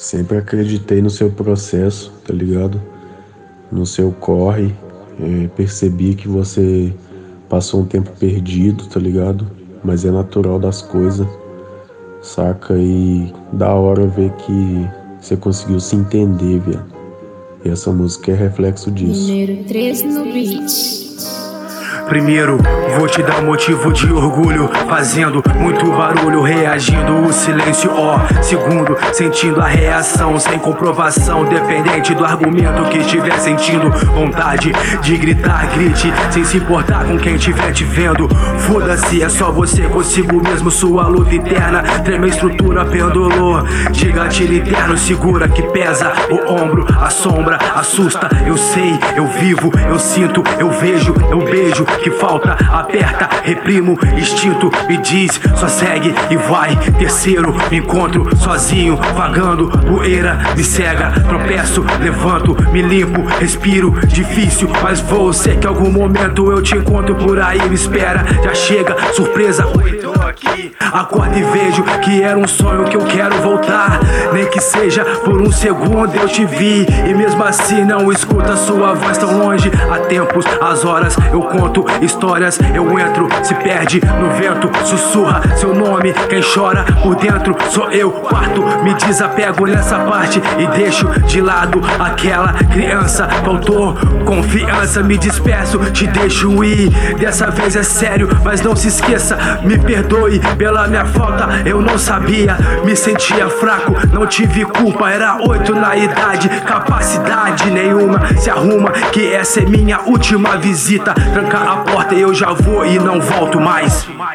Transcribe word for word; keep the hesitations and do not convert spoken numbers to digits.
Sempre acreditei no seu processo, tá ligado? No seu corre. É, percebi que você passou um tempo perdido, tá ligado? Mas é natural das coisas, saca? E da hora ver que você conseguiu se entender, velho. E essa música é reflexo disso. Número três no beat. Primeiro, vou te dar motivo de orgulho, fazendo muito barulho, reagindo o silêncio, ó. Segundo, sentindo a reação sem comprovação, dependente do argumento que estiver sentindo. Vontade de gritar, grite, sem se importar com quem estiver te vendo. Foda-se, é só você consigo mesmo, sua luta interna. Treme a estrutura, pendulou de gatilho interno, segura que pesa o ombro, a sombra assusta. Eu sei, eu vivo, eu sinto, eu vejo, eu beijo. Que falta, aperta, reprimo, instinto me diz, só segue e vai. Terceiro, me encontro sozinho, vagando, poeira me cega. Tropeço, levanto, me limpo, respiro, difícil, mas vou. Sei que algum momento eu te encontro por aí, me espera. Já chega, surpresa, oi, tô aqui. Acordo e vejo que era um sonho que eu quero voltar. Nem que seja por um segundo eu te vi, e mesmo assim não escuta sua voz tão longe. Há tempos, as horas, eu conto histórias, eu entro, se perde no vento, sussurra seu nome, quem chora por dentro sou eu. Quarto, me desapego nessa parte e deixo de lado aquela criança. Faltou confiança, me despeço, te deixo ir. Dessa vez é sério, mas não se esqueça, me perdoe pela minha falta, eu não sabia, me sentia fraco, não tive culpa. Era oito na idade, capacidade nenhuma, se arruma que essa é minha última visita. Tranca a porta, eu já vou e não volto mais.